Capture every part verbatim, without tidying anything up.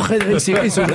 Frédéric Siris. C'est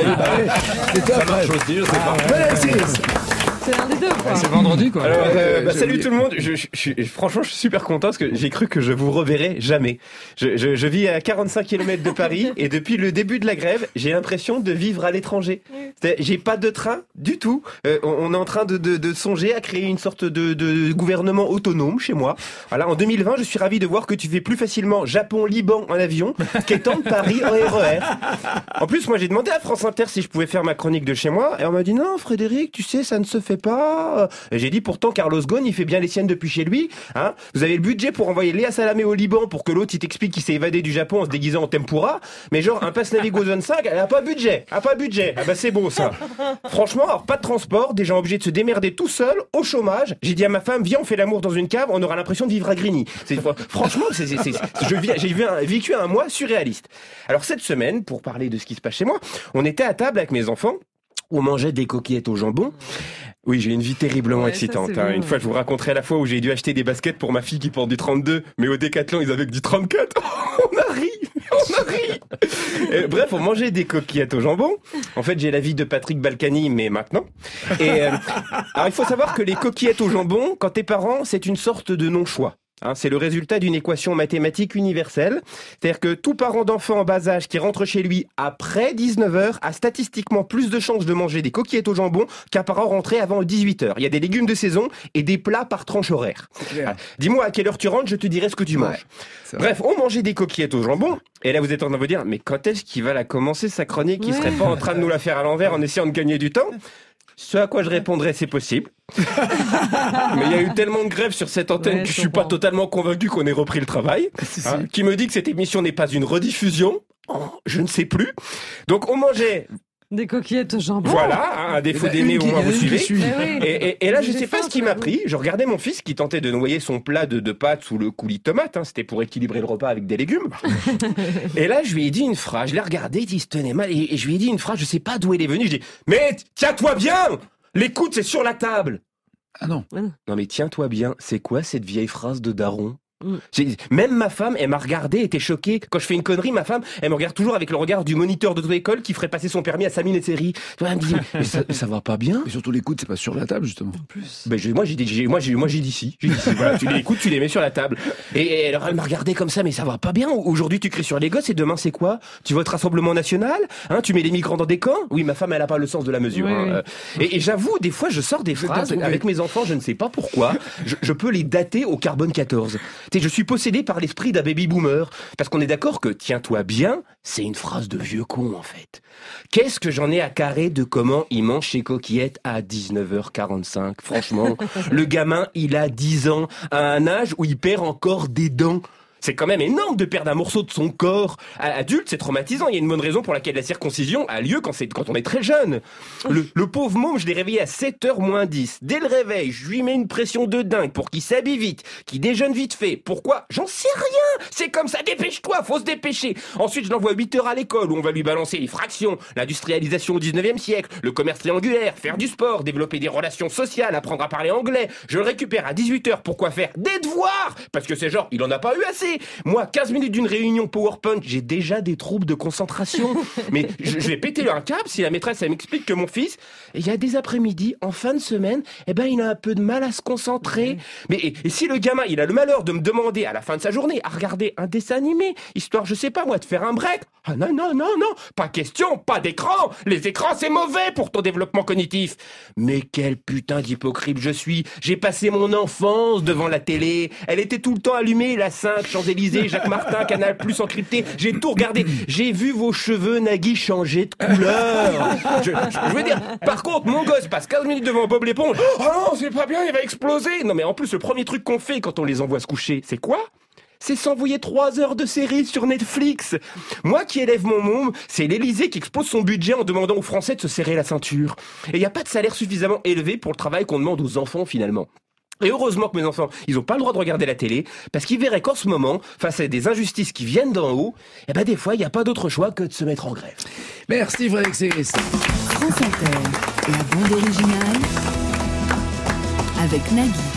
top. Ça marche aussi, je sais pas. Frédéric Siris. C'est l'un des deux, quoi. C'est vendredi, quoi. Alors, euh, bah, salut tout le monde. Je, je, je, franchement, je suis super content parce que j'ai cru que je vous reverrai jamais. Je, je, je vis à quarante-cinq kilomètres de Paris et depuis le début de la grève, j'ai l'impression de vivre à l'étranger. J'ai pas de train du tout. Euh, on est en train de, de, de songer à créer une sorte de, de gouvernement autonome chez moi. Voilà, en deux mille vingt, je suis ravi de voir que tu fais plus facilement Japon-Liban en avion qu'étant Paris en R E R. En plus, moi, j'ai demandé à France Inter si je pouvais faire ma chronique de chez moi et on m'a dit non, Frédéric, tu sais, ça ne se fait pas. Et j'ai dit pourtant Carlos Ghosn, il fait bien les siennes depuis chez lui. Hein, vous avez le budget pour envoyer Léa Salamé au Liban pour que l'autre il t'explique qu'il s'est évadé du Japon en se déguisant en tempura. Mais genre un pass Navigo Zone cinq, elle a pas budget, elle a pas budget. Ah bah c'est beau ça. Franchement, alors pas de transport, des gens obligés de se démerder tout seuls, au chômage. J'ai dit à ma femme, viens on fait l'amour dans une cave, on aura l'impression de vivre à Grigny. C'est, franchement, c'est, c'est, c'est, je vis, j'ai vu un, vécu un mois surréaliste. Alors cette semaine, pour parler de ce qui se passe chez moi, on était à table avec mes enfants. On mangeait des coquillettes au jambon. Oui, j'ai une vie terriblement ouais, excitante. Ça, hein. Une fois, je vous raconterai la fois où j'ai dû acheter des baskets pour ma fille qui porte du trente-deux, mais au Décathlon, ils avaient que du trente-quatre. On a ri, on a ri. Et, bref, on mangeait des coquillettes au jambon. En fait, j'ai la vie de Patrick Balkany, mais maintenant. Et euh, alors, il faut savoir que les coquillettes au jambon, quand t'es parent, c'est une sorte de non-choix. Hein, c'est le résultat d'une équation mathématique universelle. C'est-à-dire que tout parent d'enfant en bas âge qui rentre chez lui après dix-neuf heures a statistiquement plus de chances de manger des coquillettes au jambon qu'un parent rentré avant dix-huit heures. Il y a des légumes de saison et des plats par tranche horaire. Ah, dis-moi à quelle heure tu rentres, je te dirai ce que tu manges. Ouais, bref, on mangeait des coquillettes au jambon. Et là, vous êtes en train de vous dire, mais quand est-ce qu'il va la commencer sa chronique? Il ouais. serait pas en train de nous la faire à l'envers en essayant de gagner du temps? Ce à quoi je répondrais, c'est possible. Mais il y a eu tellement de grèves sur cette antenne ouais, que je suis pas totalement convaincu qu'on ait repris le travail. Hein, qui me dit que cette émission n'est pas une rediffusion. Oh, je ne sais plus. Donc on mangeait... Des coquillettes au jambon. Voilà, hein, à défaut d'aimer, au moins vous suivez. Oui. Et, et, et là, je sais pas ce qui m'a pris. Je regardais mon fils qui tentait de noyer son plat de, de pâtes sous le coulis de tomate. Hein, c'était pour équilibrer le repas avec des légumes. Et là, je lui ai dit une phrase. Je l'ai regardé, il se tenait mal. Et, et je lui ai dit une phrase, je sais pas d'où elle est venue. Je dis, mais tiens-toi bien! Les coudes, c'est sur la table. Ah non. Non mais tiens-toi bien, c'est quoi cette vieille phrase de daron? J'ai, même ma femme, elle m'a regardé, était choquée. Quand je fais une connerie, ma femme, elle me regarde toujours avec le regard du moniteur d'auto-école qui ferait passer son permis à Samine et Seri. Elle me dit, mais ça, ça va pas bien. Et surtout les coudes, c'est pas sur la table, justement. En plus. Ben, je, moi, j'ai dit, j'ai, moi, j'ai, moi, j'ai dit si. J'ai dit si. Voilà, tu les coudes, tu les mets sur la table. Et, et alors, elle m'a regardé comme ça, mais ça va pas bien. Aujourd'hui, tu cries sur les gosses et demain, c'est quoi? Tu votes Rassemblement National? Hein, tu mets les migrants dans des camps? Oui, ma femme, elle a pas le sens de la mesure. Oui, hein. oui. Et, et j'avoue, des fois, je sors des phrases avec mes enfants, je ne sais pas pourquoi. Je, je peux les dater au carbone quatorze. Tu sais, je suis possédé par l'esprit d'un baby boomer. Parce qu'on est d'accord que tiens-toi bien, c'est une phrase de vieux con en fait. Qu'est-ce que j'en ai à carrer de comment il mange ses coquillettes à dix-neuf heures quarante-cinq? Franchement, le gamin, il a dix ans, à un âge où il perd encore des dents. C'est quand même énorme de perdre un morceau de son corps. Adulte, c'est traumatisant. Il y a une bonne raison pour laquelle la circoncision a lieu quand, c'est, quand on est très jeune. Le, le pauvre môme, je l'ai réveillé à sept heures moins dix. Dès le réveil, je lui mets une pression de dingue pour qu'il s'habille vite, qu'il déjeune vite fait. Pourquoi? J'en sais rien. C'est comme ça. Dépêche-toi, faut se dépêcher. Ensuite, je l'envoie huit heures à l'école où on va lui balancer les fractions, l'industrialisation au dix-neuvième siècle, le commerce triangulaire, faire du sport, développer des relations sociales, apprendre à parler anglais. Je le récupère à dix-huit heures. Pourquoi faire? Des devoirs. Parce que c'est genre, il en a pas eu assez. Moi, quinze minutes d'une réunion PowerPoint, j'ai déjà des troubles de concentration. Mais je, je vais péter un câble si la maîtresse, elle m'explique que mon fils, il y a des après-midi, en fin de semaine, eh ben, il a un peu de mal à se concentrer. Mais et, et si le gamin, il a le malheur de me demander à la fin de sa journée à regarder un dessin animé, histoire, je sais pas moi, de faire un break. Ah non, non, non, non, pas question, pas d'écran. Les écrans, c'est mauvais pour ton développement cognitif. Mais quel putain d'hypocrite je suis. J'ai passé mon enfance devant la télé. Elle était tout le temps allumée, la cinq, Champs-Élysées, Jacques Martin, Canal Plus encrypté, j'ai tout regardé. J'ai vu vos cheveux, Nagui, changer de couleur. Je, je, je veux dire, par contre, mon gosse passe quinze minutes devant Bob l'éponge. Oh non, c'est pas bien, il va exploser. Non mais en plus, le premier truc qu'on fait quand on les envoie se coucher, c'est quoi? C'est s'envoyer trois heures de séries sur Netflix. Moi qui élève mon môme, c'est l'Élysée qui explose son budget en demandant aux Français de se serrer la ceinture. Et il n'y a pas de salaire suffisamment élevé pour le travail qu'on demande aux enfants finalement. Et heureusement que mes enfants, ils ont pas le droit de regarder la télé, parce qu'ils verraient qu'en ce moment, face à des injustices qui viennent d'en haut, eh ben des fois, il n'y a pas d'autre choix que de se mettre en grève. Merci Frédéric Siris. France Inter, la bande originale avec Nagui.